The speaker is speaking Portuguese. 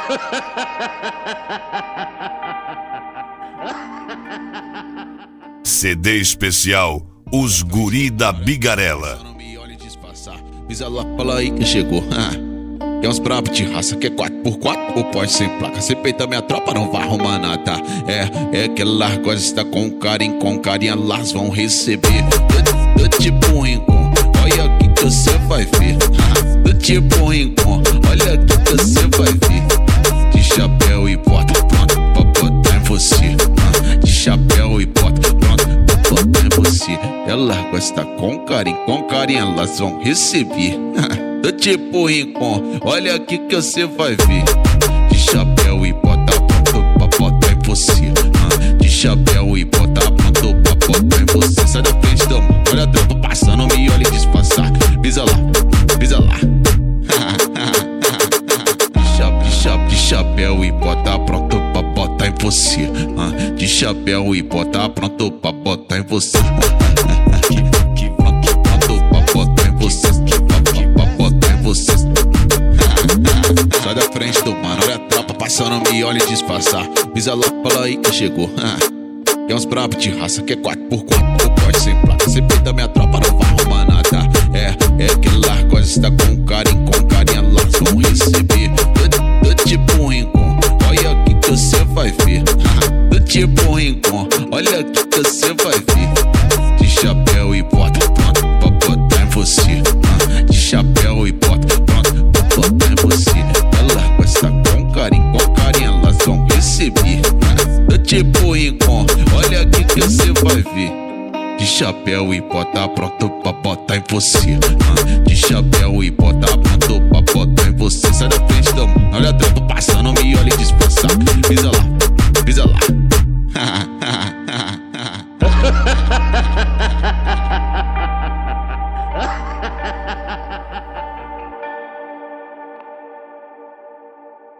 CD especial Os Guri da Bigarela. Não me olhe disfarçar, pisa lá, fala aí que chegou. Quer uns brabos de raça, quer 4x4 ou pode sem placa? Cê peita minha tropa, não vai arrumar nada. É que elas gostam com carinha, elas vão receber. Do tipo rincon, olha aqui que você vai ver. Do tipo rincon, olha aqui que você vai ver. De chapéu e bota, pronto pra botar em você. De chapéu e bota, pronto pra botar em você. Elas gostam com carinha, elas vão receber. Do tipo rincon, olha aqui que você vai ver. De chapéu e bota pronto pra botar em você. De chapéu e bota pronto pra botar em você. Sai da frente da mão, olha a tropa passando, me olha e disfarçar. Pisa lá, pisa lá. De chapéu e bota pronto pra botar em você. De chapéu e bota pronto pra botar em você. Sai da frente do mano, olha a tropa passando, me olha e disfarçar. Pisa lá, fala aí que chegou. Quer uns brabos de raça, quer 4x4 ou pode sem placa? Cê peita minha tropa, não vai arrumar nada. É que elas gostam com carinha, elas vão receber. Do tipo rincon, olha aqui que você vai ver. Do tipo rincon, olha aqui que você vai ver. De chapéu e bota, pronto pra botar em você. De chapéu e bota, pronto pra botar em você. Ela gosta com carinha, elas vão receber. Do tipo rincon, olha aqui que você vai ver. De chapéu e bota pronto pra botar em você. De chapéu e bota pronto pra botar em você. Sai da frente da mão, olha a tropa passando, me olha e disfarçar. Pisa lá,